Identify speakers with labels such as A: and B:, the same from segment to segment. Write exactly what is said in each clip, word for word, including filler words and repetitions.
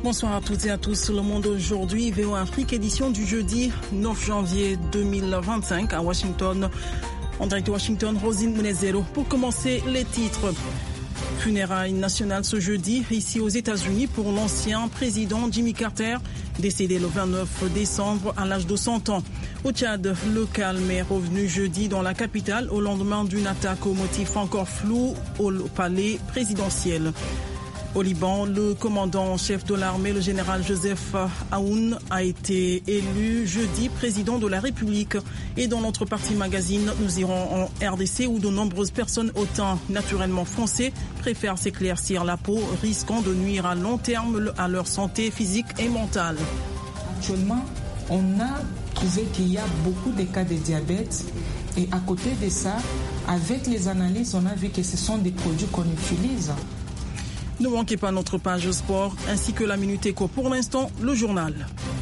A: Bonsoir à toutes et à tous. Le Monde aujourd'hui, V O Afrique, édition du jeudi neuf janvier deux mille vingt-cinq à Washington. En direct de Washington, Rosine Munezero. Pour commencer, les titres. Funérailles nationales ce jeudi, ici aux États-Unis, pour l'ancien président Jimmy Carter, décédé le vingt-neuf décembre à l'âge de cent ans. Au Tchad, le calme est revenu jeudi dans la capitale au lendemain d'une attaque au motif encore flou au palais présidentiel. Au Liban, le commandant en chef de l'armée, le général Joseph Aoun, a été élu jeudi président de la République. Et dans notre partie magazine, nous irons en R D C où de nombreuses personnes au teint naturellement foncé préfèrent s'éclaircir la peau, risquant de nuire à long terme à leur santé physique et mentale.
B: Actuellement, on a trouvé qu'il y a beaucoup de cas de diabète. Et à côté de ça, avec les analyses, on a vu que ce sont des produits qu'on utilise.
A: Ne manquez pas notre page sport ainsi que la Minute Éco. Pour l'instant, le journal.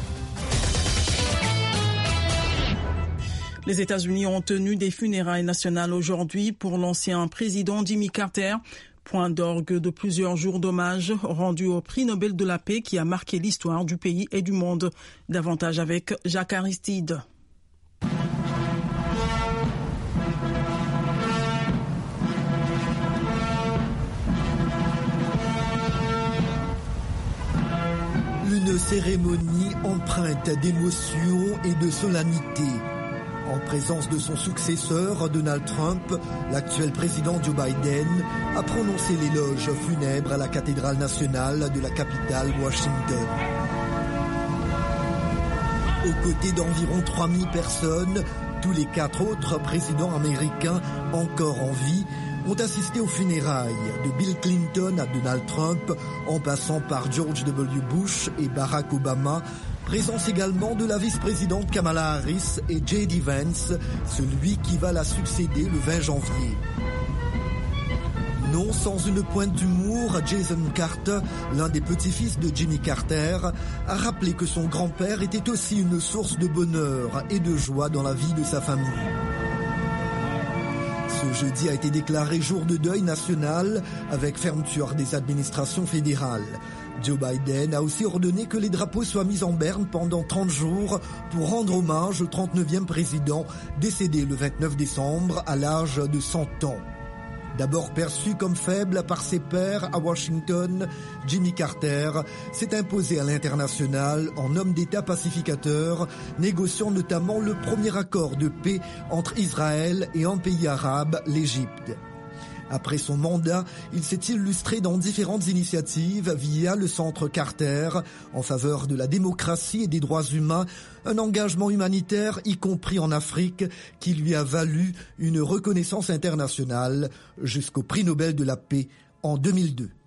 A: Les États-Unis ont tenu des funérailles nationales aujourd'hui pour l'ancien président Jimmy Carter. Point d'orgue de plusieurs jours d'hommage rendus au prix Nobel de la paix qui a marqué l'histoire du pays et du monde. Davantage avec Jacques Aristide.
C: Une cérémonie empreinte d'émotion et de solennité. En présence de son successeur, Donald Trump, l'actuel président Joe Biden a prononcé l'éloge funèbre à la cathédrale nationale de la capitale Washington. Aux côtés d'environ trois mille personnes, tous les quatre autres présidents américains encore en vie ont assisté aux funérailles de Bill Clinton à Donald Trump, en passant par George W. Bush et Barack Obama. Présence également de la vice-présidente Kamala Harris et J D Vance, celui qui va la succéder le vingt janvier. Non sans une pointe d'humour, Jason Carter, l'un des petits-fils de Jimmy Carter, a rappelé que son grand-père était aussi une source de bonheur et de joie dans la vie de sa famille. Ce jeudi a été déclaré jour de deuil national avec fermeture des administrations fédérales. Joe Biden a aussi ordonné que les drapeaux soient mis en berne pendant trente jours pour rendre hommage au trente-neuvième président décédé le vingt-neuf décembre à l'âge de cent ans. D'abord perçu comme faible par ses pairs à Washington, Jimmy Carter s'est imposé à l'international en homme d'État pacificateur, négociant notamment le premier accord de paix entre Israël et un pays arabe, l'Égypte. Après son mandat, il s'est illustré dans différentes initiatives via le Centre Carter en faveur de la démocratie et des droits humains, un engagement humanitaire y compris en Afrique qui lui a valu une reconnaissance internationale jusqu'au prix Nobel de la paix en deux mille deux.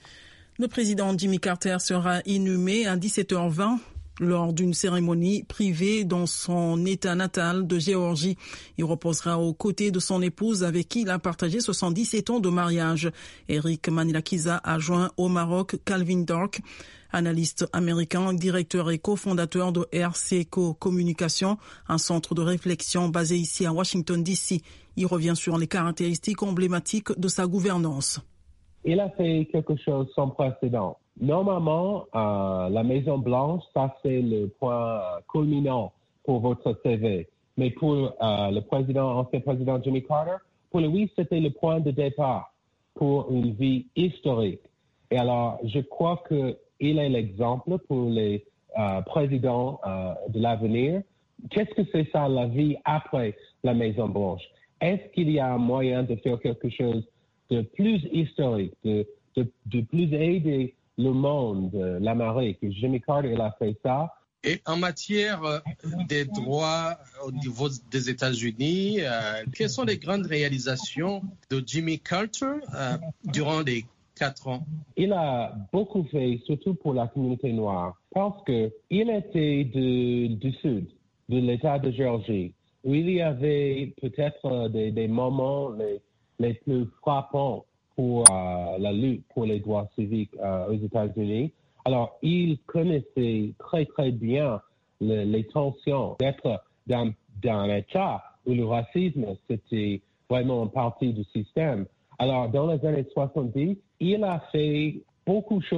A: Le président Jimmy Carter sera inhumé à dix-sept heures vingt. Lors d'une cérémonie privée dans son état natal de Géorgie. Il reposera aux côtés de son épouse avec qui il a partagé soixante-dix-sept ans de mariage. Eric Manilakiza a joint au Maroc Calvin Dark, analyste américain, directeur et cofondateur de R C Co Communication, un centre de réflexion basé ici à Washington D C. Il revient sur les caractéristiques emblématiques de sa gouvernance.
D: Il a fait quelque chose sans précédent. Normalement, euh, la Maison-Blanche, ça c'est le point euh, culminant pour votre C V. Mais pour euh, le président, ancien président Jimmy Carter, pour lui, c'était le point de départ pour une vie historique. Et alors, je crois qu'il est l'exemple pour les euh, présidents euh, de l'avenir. Qu'est-ce que c'est ça, la vie après la Maison-Blanche? Est-ce qu'il y a un moyen de faire quelque chose de plus historique, de, de, de plus aider le monde, l'Amérique? Jimmy Carter, il a fait ça.
E: Et en matière des droits au niveau des États-Unis, euh, quelles sont les grandes réalisations de Jimmy Carter euh, durant les quatre ans?
D: Il a beaucoup fait, surtout pour la communauté noire, parce qu'il était de, du sud, de l'État de Géorgie, où il y avait peut-être des, des moments les, les plus frappants pour euh, la lutte pour les droits civiques euh, aux États-Unis. Alors, il connaissait très, très bien le, les tensions d'être dans, dans un État où le racisme, c'était vraiment une partie du système. Alors, dans les années soixante-dix, il a fait beaucoup de choses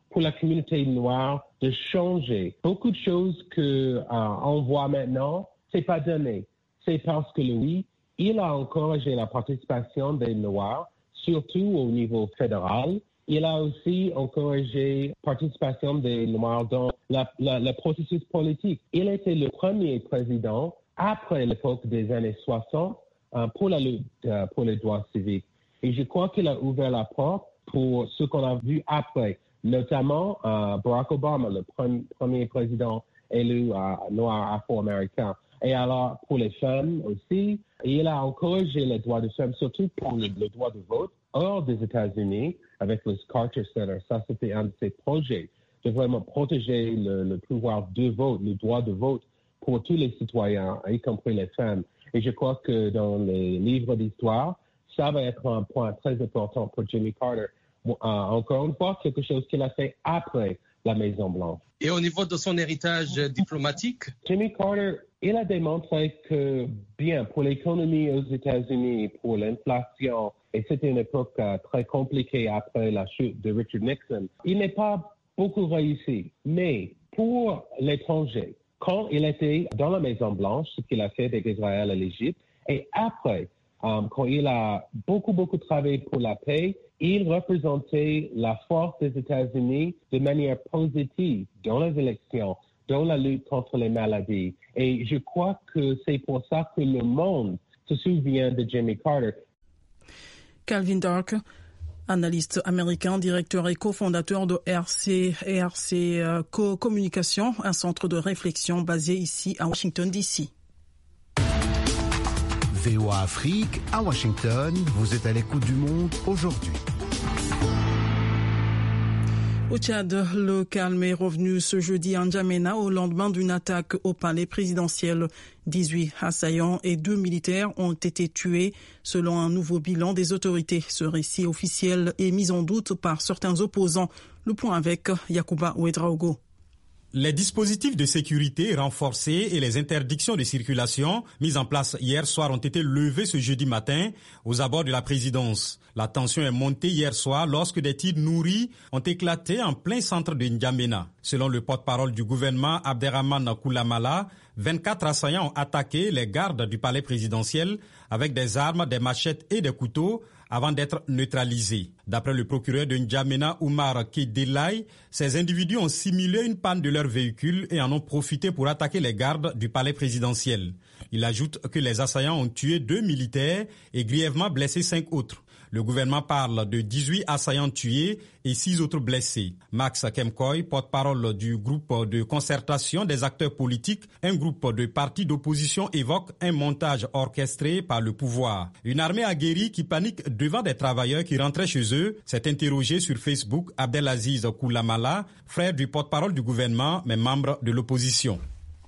D: pour la communauté noire de changer. Beaucoup de choses que euh, on voit maintenant, c'est pas donné. C'est parce que lui, il a encouragé la participation des Noirs, surtout au niveau fédéral. Il a aussi encouragé la participation des Noirs dans la, la, le processus politique. Il était le premier président après l'époque des années soixante euh, pour la lutte euh, pour les droits civiques. Et je crois qu'il a ouvert la porte pour ce qu'on a vu après, notamment euh, Barack Obama, le pre- premier président élu euh, noir afro-américain. Et alors, pour les femmes aussi, il a encouragé les droits des femmes, surtout pour le, le droit de vote hors des États-Unis, avec le Carter Center. Ça, c'était un de ses projets, de vraiment protéger le, le pouvoir de vote, le droit de vote pour tous les citoyens, y compris les femmes. Et je crois que dans les livres d'histoire, ça va être un point très important pour Jimmy Carter. Euh, encore une fois, quelque chose qu'il a fait après la Maison-Blanche.
E: Et au niveau de son héritage diplomatique?
D: Jimmy Carter, il a démontré que, bien, pour l'économie aux États-Unis, pour l'inflation, et c'était une époque euh, très compliquée après la chute de Richard Nixon, il n'est pas beaucoup réussi. Mais pour l'étranger, quand il était dans la Maison-Blanche, ce qu'il a fait avec Israël et l'Égypte, et après, um, quand il a beaucoup, beaucoup travaillé pour la paix, il représentait la force des États-Unis de manière positive dans les élections, dans la lutte contre les maladies. Et je crois que c'est pour ça que le monde se souvient de Jimmy Carter.
A: Calvin Dark, analyste américain, directeur et cofondateur de R C, R C euh, Co-Communication, un centre de réflexion basé ici à Washington, D C.
F: V O A Afrique, à Washington, vous êtes à l'écoute du monde aujourd'hui.
A: Au Tchad, le calme est revenu ce jeudi à N'Djamena au lendemain d'une attaque au palais présidentiel. dix-huit assaillants et deux militaires ont été tués selon un nouveau bilan des autorités. Ce récit officiel est mis en doute par certains opposants. Le point avec Yacouba Ouedraogo.
G: Les dispositifs de sécurité renforcés et les interdictions de circulation mises en place hier soir ont été levés ce jeudi matin aux abords de la présidence. La tension est montée hier soir lorsque des tirs nourris ont éclaté en plein centre de N'Djamena. Selon le porte-parole du gouvernement Abderrahmane Koulamala, vingt-quatre assaillants ont attaqué les gardes du palais présidentiel avec des armes, des machettes et des couteaux avant d'être neutralisés. D'après le procureur de N'Djamena, Oumar Kedelai, ces individus ont simulé une panne de leur véhicule et en ont profité pour attaquer les gardes du palais présidentiel. Il ajoute que les assaillants ont tué deux militaires et grièvement blessé cinq autres. Le gouvernement parle de dix-huit assaillants tués et six autres blessés. Max Kemkoy, porte-parole du groupe de concertation des acteurs politiques, un groupe de partis d'opposition, évoque un montage orchestré par le pouvoir. Une armée aguerrie qui panique devant des travailleurs qui rentraient chez eux s'est interrogé sur Facebook Abdelaziz Koulamala, frère du porte-parole du gouvernement mais membre de l'opposition.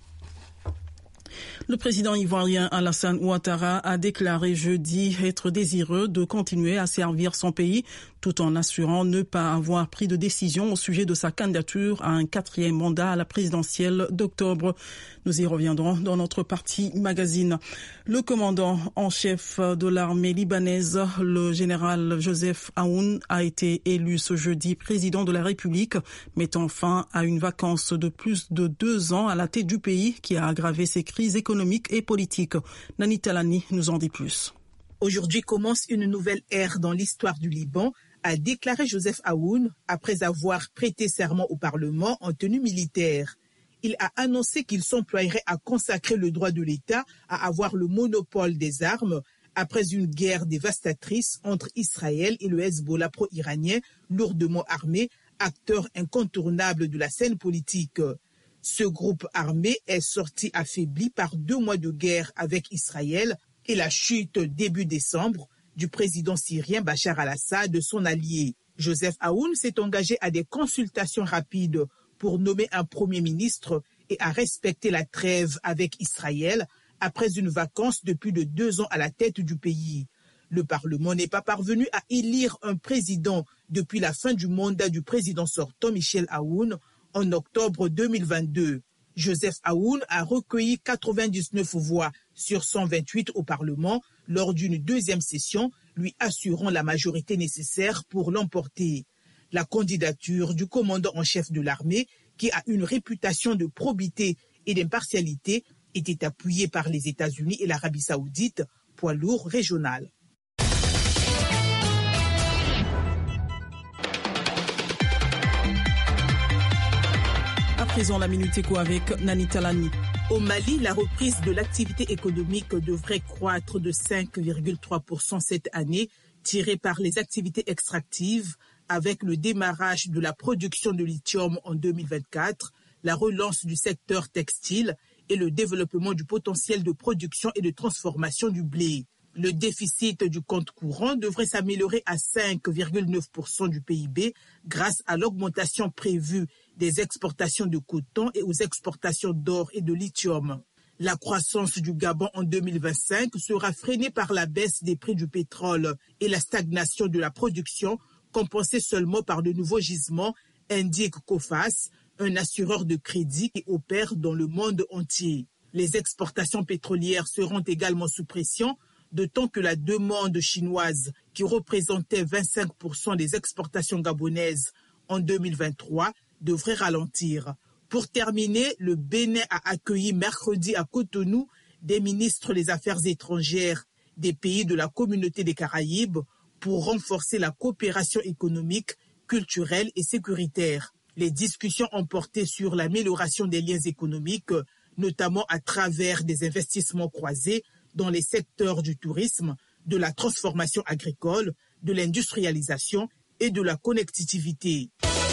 A: Le président ivoirien Alassane Ouattara a déclaré jeudi être désireux de continuer à servir son pays tout en assurant ne pas avoir pris de décision au sujet de sa candidature à un quatrième mandat à la présidentielle d'octobre. Nous y reviendrons dans notre partie magazine. Le commandant en chef de l'armée libanaise, le général Joseph Aoun, a été élu ce jeudi président de la République, mettant fin à une vacance de plus de deux ans à la tête du pays qui a aggravé ses crises économiques et politiques. Nani Talani nous en dit plus.
H: Aujourd'hui commence une nouvelle ère dans l'histoire du Liban, a déclaré Joseph Aoun après avoir prêté serment au Parlement en tenue militaire. Il a annoncé qu'il s'emploierait à consacrer le droit de l'État à avoir le monopole des armes après une guerre dévastatrice entre Israël et le Hezbollah pro-iranien lourdement armé, acteur incontournable de la scène politique. Ce groupe armé est sorti affaibli par deux mois de guerre avec Israël et la chute début décembre du président syrien Bachar al-Assad, son allié. Joseph Aoun s'est engagé à des consultations rapides pour nommer un premier ministre et à respecter la trêve avec Israël après une vacance de plus de deux ans à la tête du pays. Le Parlement n'est pas parvenu à élire un président depuis la fin du mandat du président sortant Michel Aoun en octobre deux mille vingt-deux. Joseph Aoun a recueilli quatre-vingt-dix-neuf voix sur cent vingt-huit au Parlement lors d'une deuxième session, lui assurant la majorité nécessaire pour l'emporter. La candidature du commandant en chef de l'armée, qui a une réputation de probité et d'impartialité, était appuyée par les États-Unis et l'Arabie saoudite, poids lourd régional.
A: À présent, la Minute Éco avec Nani Talani.
H: Au Mali, la reprise de l'activité économique devrait croître de cinq virgule trois pour cent cette année, tirée par les activités extractives, avec le démarrage de la production de lithium en deux mille vingt-quatre, la relance du secteur textile et le développement du potentiel de production et de transformation du blé. Le déficit du compte courant devrait s'améliorer à cinq virgule neuf pour cent du P I B grâce à l'augmentation prévue des exportations de coton et aux exportations d'or et de lithium. La croissance du Gabon en deux mille vingt-cinq sera freinée par la baisse des prix du pétrole et la stagnation de la production, compensée seulement par de nouveaux gisements, indique COFAS, un assureur de crédit qui opère dans le monde entier. Les exportations pétrolières seront également sous pression, d'autant que la demande chinoise, qui représentait vingt-cinq pour cent des exportations gabonaises en deux mille vingt-trois, devrait ralentir. Pour terminer, le Bénin a accueilli mercredi à Cotonou des ministres des Affaires étrangères des pays de la Communauté des Caraïbes pour renforcer la coopération économique, culturelle et sécuritaire. Les discussions ont porté sur l'amélioration des liens économiques, notamment à travers des investissements croisés dans les secteurs du tourisme, de la transformation agricole, de l'industrialisation et de la connectivité.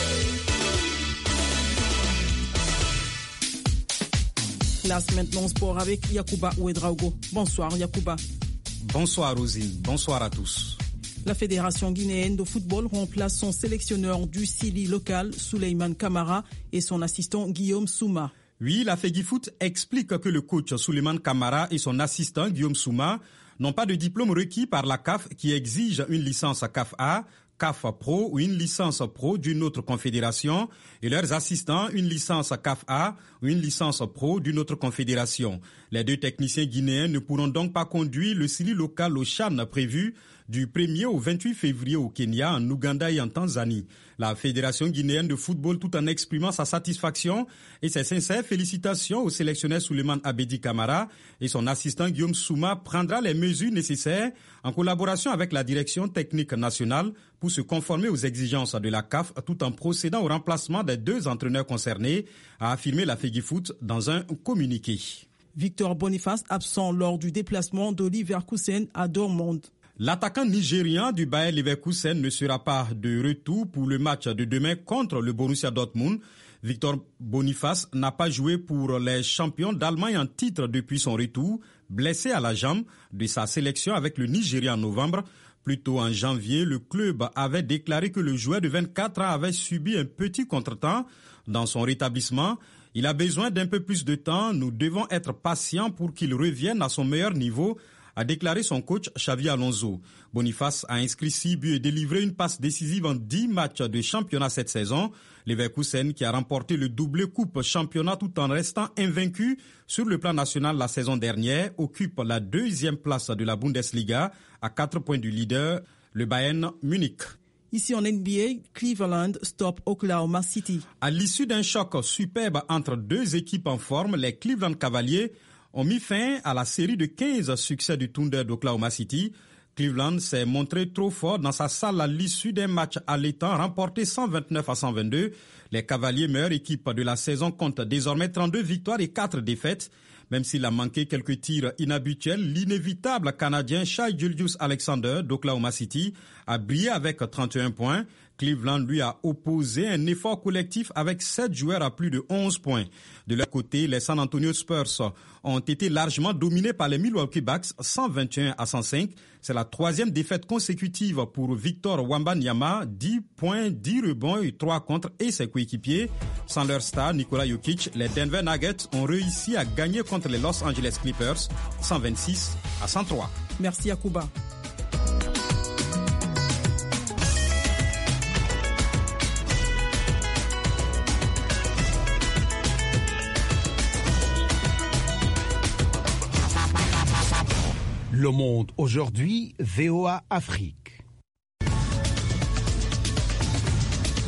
A: Classe maintenant sport avec Yacouba Ouedraogo. Bonsoir Yacouba.
G: Bonsoir Rosine, bonsoir à tous.
A: La Fédération guinéenne de football remplace son sélectionneur du Sili local, Souleymane Camara, et son assistant Guillaume Souma.
G: Oui, la FEGIFOOT explique que le coach Souleymane Camara et son assistant Guillaume Souma n'ont pas de diplôme requis par la C A F qui exige une licence C A F A, C A F Pro ou une licence Pro d'une autre confédération et leurs assistants une licence C A F A ou une licence Pro d'une autre confédération. Les deux techniciens guinéens ne pourront donc pas conduire le Sili local au CHAN prévu du premier au vingt-huit février au Kenya, en Ouganda et en Tanzanie. La Fédération guinéenne de football, tout en exprimant sa satisfaction et ses sincères félicitations au sélectionneur Souleymane Abedi Camara et son assistant Guillaume Souma, prendra les mesures nécessaires en collaboration avec la direction technique nationale pour se conformer aux exigences de la C A F tout en procédant au remplacement des deux entraîneurs concernés, a affirmé la FEGIFOOT dans un communiqué.
A: Victor Boniface absent lors du déplacement de Leverkusen à Dortmund.
G: L'attaquant nigérian du Bayer Leverkusen ne sera pas de retour pour le match de demain contre le Borussia Dortmund. Victor Boniface n'a pas joué pour les champions d'Allemagne en titre depuis son retour, blessé à la jambe de sa sélection avec le Nigeria en novembre. Plus tôt en janvier, le club avait déclaré que le joueur de vingt-quatre ans avait subi un petit contretemps dans son rétablissement. Il a besoin d'un peu plus de temps. Nous devons être patients pour qu'il revienne à son meilleur niveau, a déclaré son coach Xavi Alonso. Boniface a inscrit six buts et délivré une passe décisive en dix matchs de championnat cette saison. Leverkusen, qui a remporté le doublé coupe championnat tout en restant invaincu sur le plan national la saison dernière, occupe la deuxième place de la Bundesliga à quatre points du leader, le Bayern Munich.
A: Ici en N B A, Cleveland stoppe Oklahoma City.
G: À l'issue d'un choc superbe entre deux équipes en forme, les Cleveland Cavaliers ont mis fin à la série de quinze succès du Thunder d'Oklahoma City. Cleveland s'est montré trop fort dans sa salle à l'issue d'un match allaitant remporté cent vingt-neuf à cent vingt-deux. Les Cavaliers, meilleure équipe de la saison, comptent désormais trente-deux victoires et quatre défaites. Même s'il a manqué quelques tirs inhabituels, l'inévitable Canadien Shai Gilgeous-Alexander d'Oklahoma City a brillé avec trente et un points. Cleveland lui a opposé un effort collectif avec sept joueurs à plus de onze points. De leur côté, les San Antonio Spurs ont été largement dominés par les Milwaukee Bucks, cent vingt et un à cent cinq. C'est la troisième défaite consécutive pour Victor Wembanyama, dix points, dix rebonds et trois contre et ses coéquipiers. Sans leur star Nikola Jokic, les Denver Nuggets ont réussi à gagner contre les Los Angeles Clippers, cent vingt-six à cent trois.
A: Merci Yacouba.
F: Le Monde aujourd'hui, V O A Afrique.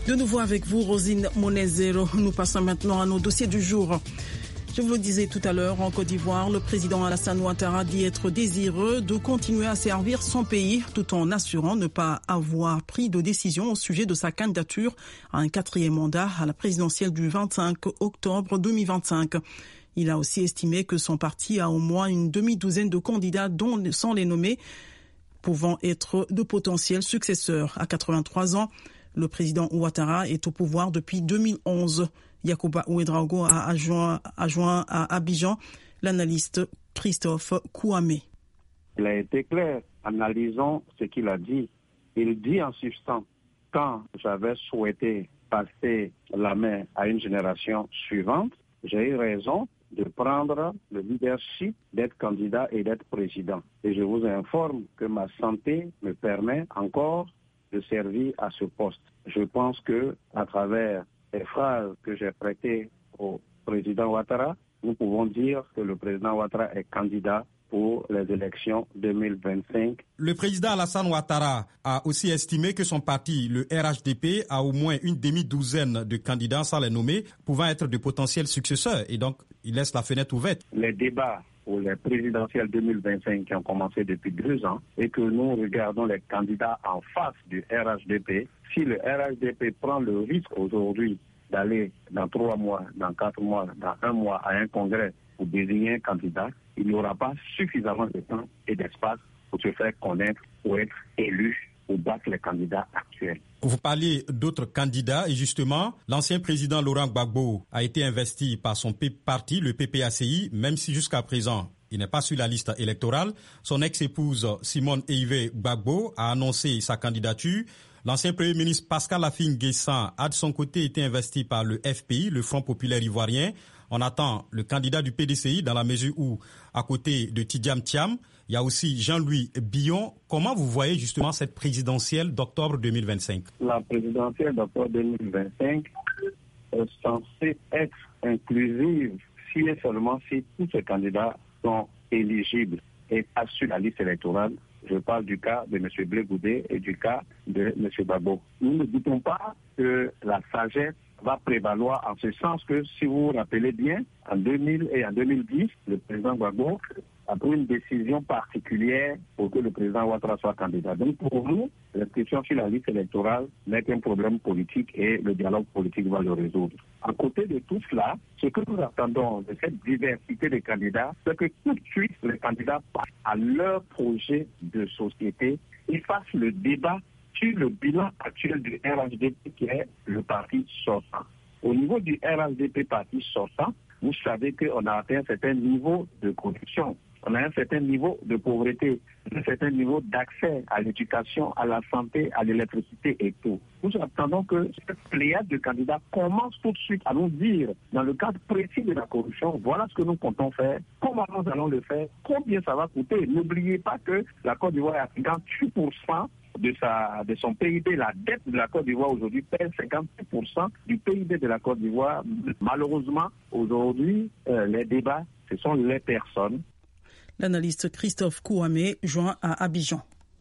A: De nouveau avec vous, Rosine Monezero. Nous passons maintenant à nos dossiers du jour. Je vous le disais tout à l'heure, en Côte d'Ivoire, le président Alassane Ouattara dit être désireux de continuer à servir son pays tout en assurant ne pas avoir pris de décision au sujet de sa candidature à un quatrième mandat à la présidentielle du vingt-cinq octobre deux mille vingt-cinq. Il a aussi estimé que son parti a au moins une demi-douzaine de candidats, dont, sans les nommer, pouvant être de potentiels successeurs. À quatre-vingt-trois ans, le président Ouattara est au pouvoir depuis deux mille onze. Yacouba Ouedraogo a adjoint, adjoint à Abidjan l'analyste Christophe Kouamé.
I: Il a été clair. Analysons ce qu'il a dit. Il dit en substance, quand j'avais souhaité passer la main à une génération suivante, j'ai eu raison de prendre le leadership, d'être candidat et d'être président. Et je vous informe que ma santé me permet encore de servir à ce poste. Je pense que à travers les phrases que j'ai prêtées au président Ouattara, nous pouvons dire que le président Ouattara est candidat pour les élections deux mille vingt-cinq.
G: Le président Alassane Ouattara a aussi estimé que son parti, le R H D P, a au moins une demi-douzaine de candidats, sans les nommer, pouvant être de potentiels successeurs. Et donc, il laisse la fenêtre ouverte.
I: Les débats pour les présidentielles deux mille vingt-cinq qui ont commencé depuis deux ans et que nous regardons les candidats en face du R H D P, si le R H D P prend le risque aujourd'hui d'aller dans trois mois, dans quatre mois, dans un mois à un congrès pour désigner un candidat, il n'y aura pas suffisamment de temps et d'espace pour se faire connaître, pour être élu ou battre les candidats actuels.
G: Vous parliez d'autres candidats et justement, l'ancien président Laurent Gbagbo a été investi par son parti, le P P A C I, même si jusqu'à présent, il n'est pas sur la liste électorale. Son ex-épouse Simone Eivé Gbagbo a annoncé sa candidature. L'ancien Premier ministre Pascal Affi-N'Guessan a de son côté été investi par le F P I, le Front populaire ivoirien. On attend le candidat du P D C I dans la mesure où, à côté de Tidjam Thiam, il y a aussi Jean-Louis Billon. Comment vous voyez justement cette présidentielle d'octobre deux mille vingt-cinq?
I: La présidentielle d'octobre deux mille vingt-cinq est censée être inclusive si et seulement si tous ces candidats sont éligibles et passent sur la liste électorale. Je parle du cas de M. Blé Goudé et du cas de M. Gbagbo. Nous ne doutons pas que la sagesse va prévaloir en ce sens que, si vous vous rappelez bien, en deux mille et en deux mille dix, le président Gbagbo a pris une décision particulière pour que le président Ouattara soit candidat. Donc pour nous, l'inscription sur la liste électorale n'est qu'un problème politique et le dialogue politique va le résoudre. À côté de tout cela, ce que nous attendons de cette diversité de candidats, c'est que tout de suite les candidats passent à leur projet de société et fassent le débat sur le bilan actuel du R H D P qui est le parti sortant. Au niveau du R H D P parti sortant, vous savez qu'on a atteint un certain niveau de corruption, on a un certain niveau de pauvreté, un certain niveau d'accès à l'éducation, à la santé, à l'électricité et tout. Nous attendons que cette pléiade de candidats commence tout de suite à nous dire, dans le cadre précis de la corruption, voilà ce que nous comptons faire, comment nous allons le faire, combien ça va coûter. N'oubliez pas que la Côte d'Ivoire a cinquante-huit pour cent de, sa, de son P I B. La dette de la Côte d'Ivoire aujourd'hui pèse cinquante-huit pour cent du P I B de la Côte d'Ivoire. Malheureusement, aujourd'hui, euh, les débats, ce sont les personnes.
A: L'analyste Christophe Kouamé, joint à Abidjan.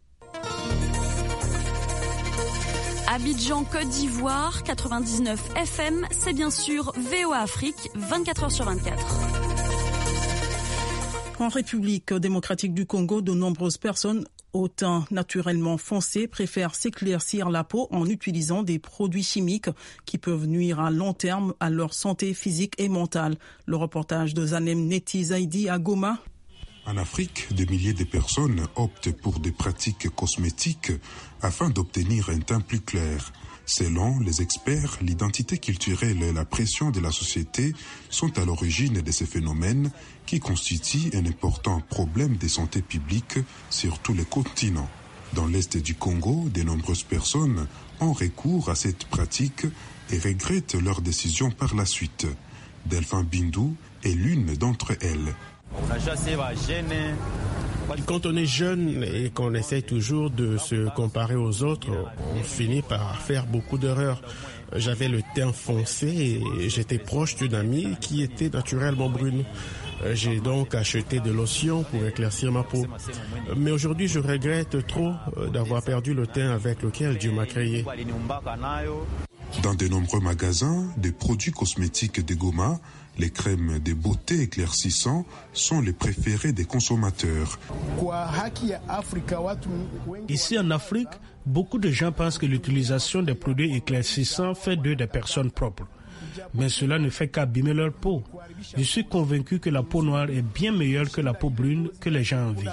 J: Abidjan, Côte d'Ivoire, quatre-vingt-dix-neuf F M, c'est bien sûr V O A Afrique, vingt-quatre heures sur vingt-quatre.
A: En République démocratique du Congo, de nombreuses personnes au teint naturellement foncé préfèrent s'éclaircir la peau en utilisant des produits chimiques qui peuvent nuire à long terme à leur santé physique et mentale. Le reportage de Zanem Neti Zaidi à Goma.
K: En Afrique, des milliers de personnes optent pour des pratiques cosmétiques afin d'obtenir un teint plus clair. Selon les experts, l'identité culturelle et la pression de la société sont à l'origine de ces phénomènes qui constituent un important problème de santé publique sur tous les continents. Dans l'est du Congo, de nombreuses personnes ont recours à cette pratique et regrettent leur décision par la suite. Delphin Bindou est l'une d'entre elles.
L: Quand on est jeune et qu'on essaye toujours de se comparer aux autres, on finit par faire beaucoup d'erreurs. J'avais le teint foncé et j'étais proche d'une amie qui était naturellement brune. J'ai donc acheté de lotion pour éclaircir ma peau. Mais aujourd'hui, je regrette trop d'avoir perdu le teint avec lequel Dieu m'a créé.
K: Dans de nombreux magasins, des produits cosmétiques de Goma, les crèmes de beauté éclaircissants sont les préférés des consommateurs.
M: Ici en Afrique, beaucoup de gens pensent que l'utilisation des produits éclaircissants fait d'eux des personnes propres. Mais cela ne fait qu'abîmer leur peau. Je suis convaincu que la peau noire est bien meilleure que la peau brune que les gens envient.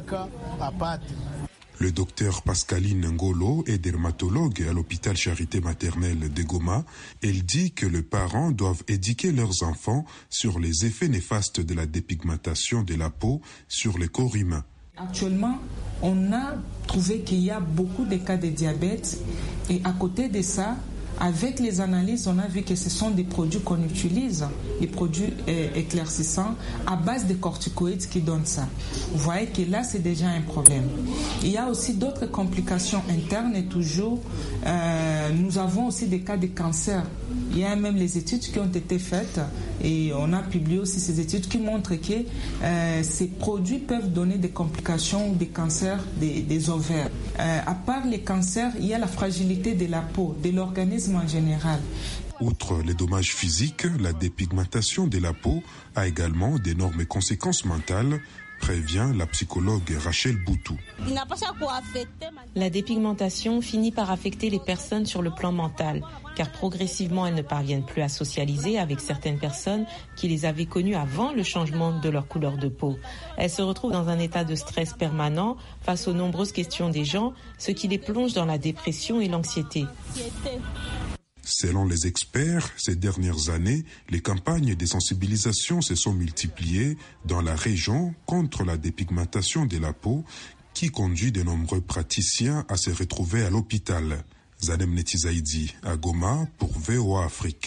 K: Le docteur Pascaline Ngolo est dermatologue à l'hôpital Charité maternelle de Goma. Elle dit que les parents doivent éduquer leurs enfants sur les effets néfastes de la dépigmentation de la peau sur le corps humain.
B: Actuellement, on a trouvé qu'il y a beaucoup de cas de diabète et à côté de ça, avec les analyses, on a vu que ce sont des produits qu'on utilise, des produits euh, éclaircissants à base de corticoïdes qui donnent ça. Vous voyez que là, c'est déjà un problème. Il y a aussi d'autres complications internes et toujours, euh, nous avons aussi des cas de cancer. Il y a même les études qui ont été faites et on a publié aussi ces études qui montrent que euh, ces produits peuvent donner des complications ou des cancers des, des ovaires. Euh, à part les cancers, il y a la fragilité de la peau, de l'organisme en général.
K: Outre les dommages physiques, la dépigmentation de la peau a également d'énormes conséquences mentales, prévient la psychologue Rachel Boutou.
N: La dépigmentation finit par affecter les personnes sur le plan mental, car progressivement elles ne parviennent plus à socialiser avec certaines personnes qui les avaient connues avant le changement de leur couleur de peau. Elles se retrouvent dans un état de stress permanent face aux nombreuses questions des gens, ce qui les plonge dans la dépression et l'anxiété.
K: Selon les experts, ces dernières années, les campagnes de sensibilisation se sont multipliées dans la région contre la dépigmentation de la peau qui conduit de nombreux praticiens à se retrouver à l'hôpital. Zanem Netizaïdi à Goma pour V O A Afrique.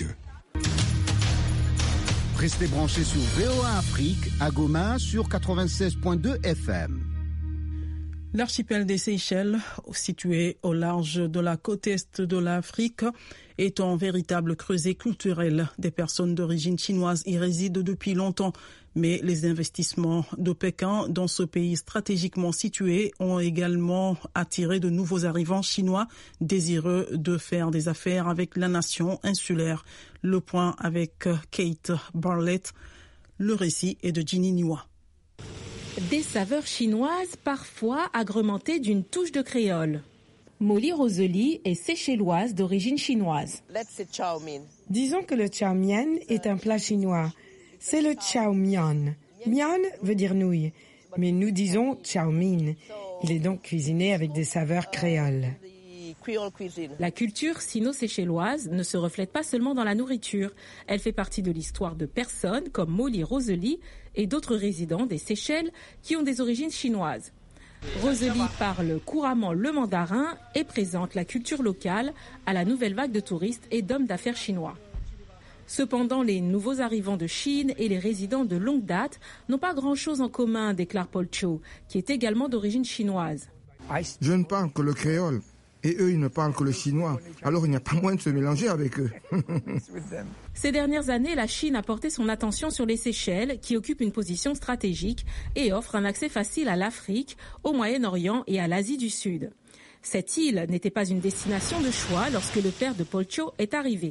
F: Restez branchés sur V O A Afrique à Goma sur quatre-vingt-seize point deux F M.
A: L'archipel des Seychelles, situé au large de la côte est de l'Afrique, est un véritable creuset culturel. Des personnes d'origine chinoise y résident depuis longtemps, mais les investissements de Pékin dans ce pays stratégiquement situé ont également attiré de nouveaux arrivants chinois désireux de faire des affaires avec la nation insulaire. Le point avec Kate Barlett. Le récit est de Ginny Niwa.
O: Des saveurs chinoises, parfois agrementées d'une touche de créole. Molly Rosely est séchelloise d'origine chinoise.
P: Disons que le chow mein est un plat chinois. C'est le chow mian. Mian veut dire nouille, mais nous disons chow mein. Il est donc cuisiné avec des saveurs créoles.
O: La culture sino-séchelloise ne se reflète pas seulement dans la nourriture. Elle fait partie de l'histoire de personnes comme Molly Rosely et d'autres résidents des Seychelles qui ont des origines chinoises. Rosely parle couramment le mandarin et présente la culture locale à la nouvelle vague de touristes et d'hommes d'affaires chinois. Cependant, les nouveaux arrivants de Chine et les résidents de longue date n'ont pas grand-chose en commun, déclare Paul Cho, qui est également d'origine chinoise.
Q: Je ne parle que le créole. Et eux, ils ne parlent que le chinois. Alors, il n'y a pas moyen de se mélanger avec eux.
O: Ces dernières années, la Chine a porté son attention sur les Seychelles, qui occupent une position stratégique et offrent un accès facile à l'Afrique, au Moyen-Orient et à l'Asie du Sud. Cette île n'était pas une destination de choix lorsque le père de Paul Cho est arrivé.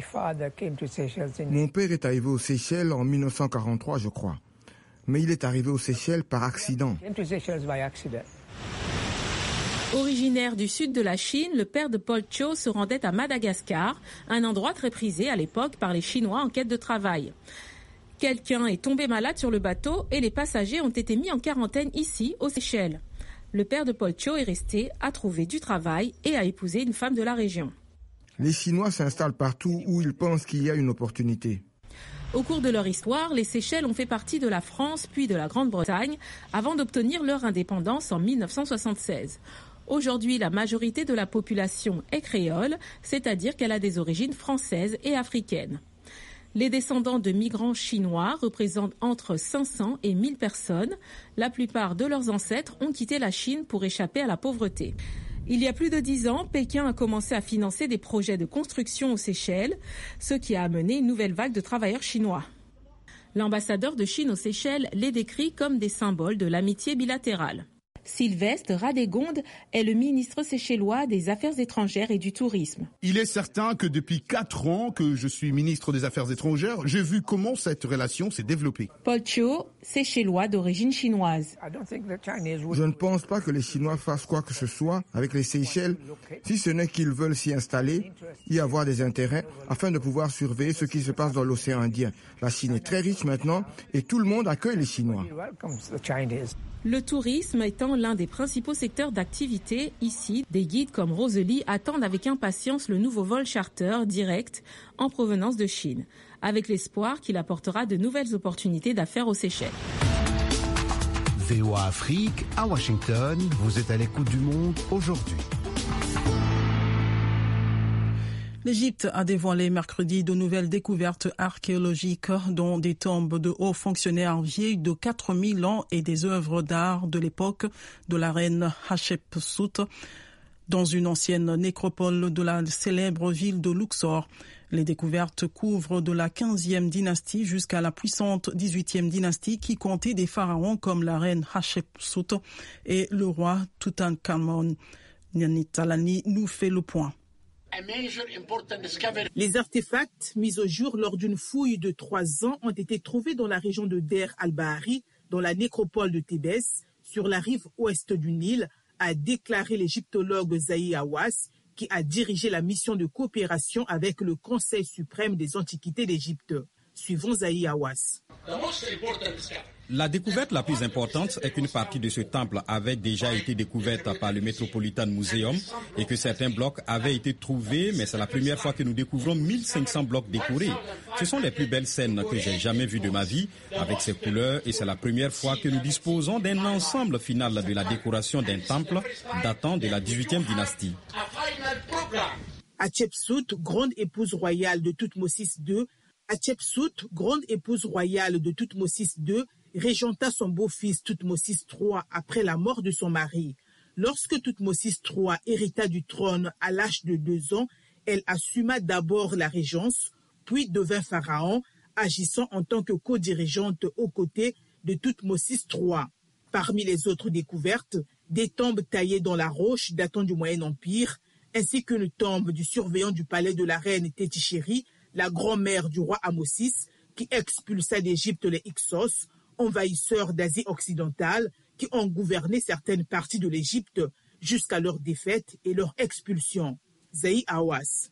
Q: Mon père est arrivé aux Seychelles en mille neuf cent quarante-trois, je crois. Mais il est arrivé aux Seychelles par accident.
O: Originaire du sud de la Chine, le père de Paul Cho se rendait à Madagascar, un endroit très prisé à l'époque par les Chinois en quête de travail. Quelqu'un est tombé malade sur le bateau et les passagers ont été mis en quarantaine ici, aux Seychelles. Le père de Paul Cho est resté, a trouvé du travail et a épousé une femme de la région.
Q: Les Chinois s'installent partout où ils pensent qu'il y a une opportunité.
O: Au cours de leur histoire, les Seychelles ont fait partie de la France puis de la Grande-Bretagne avant d'obtenir leur indépendance en mille neuf cent soixante-seize. Aujourd'hui, la majorité de la population est créole, c'est-à-dire qu'elle a des origines françaises et africaines. Les descendants de migrants chinois représentent entre cinq cents et mille personnes. La plupart de leurs ancêtres ont quitté la Chine pour échapper à la pauvreté. Il y a plus de dix ans, Pékin a commencé à financer des projets de construction aux Seychelles, ce qui a amené une nouvelle vague de travailleurs chinois. L'ambassadeur de Chine aux Seychelles les décrit comme des symboles de l'amitié bilatérale. Sylvestre Radégonde est le ministre séchellois des Affaires étrangères et du Tourisme.
R: Il est certain que depuis quatre ans que je suis ministre des Affaires étrangères, j'ai vu comment cette relation s'est développée.
O: Paul Cho, séchellois d'origine chinoise.
Q: Je ne pense pas que les Chinois fassent quoi que ce soit avec les Seychelles, si ce n'est qu'ils veulent s'y installer, y avoir des intérêts, afin de pouvoir surveiller ce qui se passe dans l'océan Indien. La Chine est très riche maintenant et tout le monde accueille les Chinois.
O: Le tourisme étant l'un des principaux secteurs d'activité, ici, des guides comme Rosalie attendent avec impatience le nouveau vol charter direct en provenance de Chine, avec l'espoir qu'il apportera de nouvelles opportunités d'affaires aux Seychelles.
F: V O A Afrique, à Washington, vous êtes à l'écoute du monde aujourd'hui.
A: L'Égypte a dévoilé mercredi de nouvelles découvertes archéologiques, dont des tombes de hauts fonctionnaires vieilles de quatre mille ans et des œuvres d'art de l'époque de la reine Hatshepsut dans une ancienne nécropole de la célèbre ville de Luxor. Les découvertes couvrent de la quinzième dynastie jusqu'à la puissante dix-huitième dynastie qui comptait des pharaons comme la reine Hatshepsut et le roi Toutankhamon. Niani Talani nous fait le point.
H: Les artefacts mis au jour lors d'une fouille de trois ans ont été trouvés dans la région de Der al-Bahari, dans la nécropole de Thébès, sur la rive ouest du Nil, a déclaré l'égyptologue Zahi Hawass, qui a dirigé la mission de coopération avec le Conseil suprême des antiquités d'Égypte. Suivons Zahi Hawass.
G: La découverte la plus importante est qu'une partie de ce temple avait déjà été découverte par le Metropolitan Museum et que certains blocs avaient été trouvés, mais c'est la première fois que nous découvrons mille cinq cents blocs décorés. Ce sont les plus belles scènes que j'ai jamais vues de ma vie, avec ces couleurs, et c'est la première fois que nous disposons d'un ensemble final de la décoration d'un temple datant de la dix-huitième dynastie.
H: Hatshepsut, grande épouse royale de Thoutmôsis deux, Hatshepsut, grande épouse royale de Thoutmôsis deux, régenta son beau-fils Thoutmôsis trois après la mort de son mari. Lorsque Thoutmôsis trois hérita du trône à l'âge de deux ans, elle assuma d'abord la régence, puis devint pharaon, agissant en tant que co-dirigeante aux côtés de Thoutmôsis trois. Parmi les autres découvertes, des tombes taillées dans la roche datant du Moyen Empire, ainsi qu'une tombe du surveillant du palais de la reine Tétichéri, la grand-mère du roi Amosis, qui expulsa d'Égypte les Hyksos, envahisseurs d'Asie occidentale, qui ont gouverné certaines parties de l'Égypte jusqu'à leur défaite et leur expulsion. Zahi Hawass.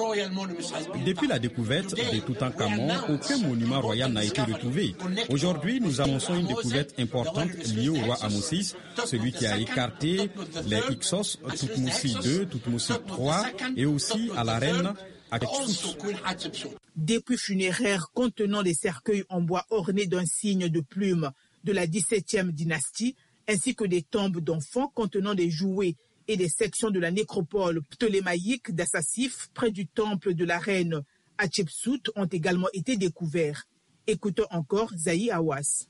G: Depuis la découverte de Toutankhamon, aucun monument royal n'a été retrouvé. Aujourd'hui, nous annonçons une découverte importante liée au roi Amosis, celui qui a écarté les Hyksos, Thoutmôsis deux, Thoutmôsis trois et aussi à la reine Hatshepsut.
H: Des puits funéraires contenant des cercueils en bois ornés d'un signe de plume de la dix-septième dynastie, ainsi que des tombes d'enfants contenant des jouets et des sections de la nécropole ptolémaïque d'Assassif près du temple de la reine Hatshepsut ont également été découverts. Écoutons encore Zahi Hawass.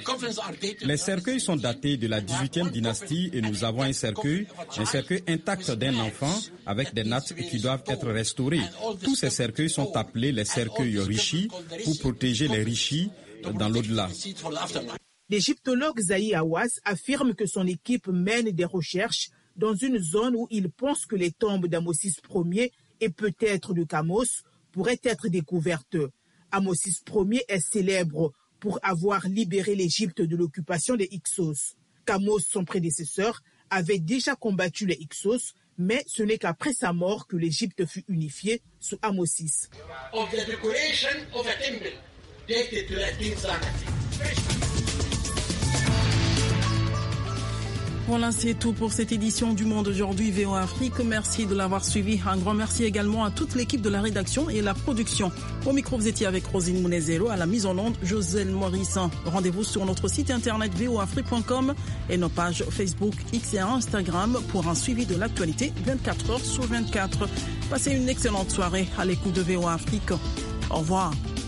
G: Les cercueils sont datés de la dix-huitième dynastie et nous avons un cercueil, un cercueil intact d'un enfant avec des nattes qui doivent être restaurées. Tous ces cercueils sont appelés les cercueils rishis pour protéger les rishis dans l'au-delà.
H: L'égyptologue Zahi Hawass affirme que son équipe mène des recherches dans une zone où il pense que les tombes d'Amosis Ier et peut-être de Khamos pourraient être découvertes. Amosis Ier est célèbre pour avoir libéré l'Égypte de l'occupation des Hyksos. Khamos, son prédécesseur, avait déjà combattu les Hyksos, mais ce n'est qu'après sa mort que l'Égypte fut unifiée sous Amosis.
A: Voilà, c'est tout pour cette édition du Monde aujourd'hui V O A Afrique. Merci de l'avoir suivi. Un grand merci également à toute l'équipe de la rédaction et la production. Au micro, vous étiez avec Rosine Munezero, à la mise en onde, Joselle Maurice. Rendez-vous sur notre site internet v o afrique point com et nos pages Facebook, X et Instagram pour un suivi de l'actualité vingt-quatre heures sur vingt-quatre. Passez une excellente soirée à l'écoute de V O A Afrique. Au revoir.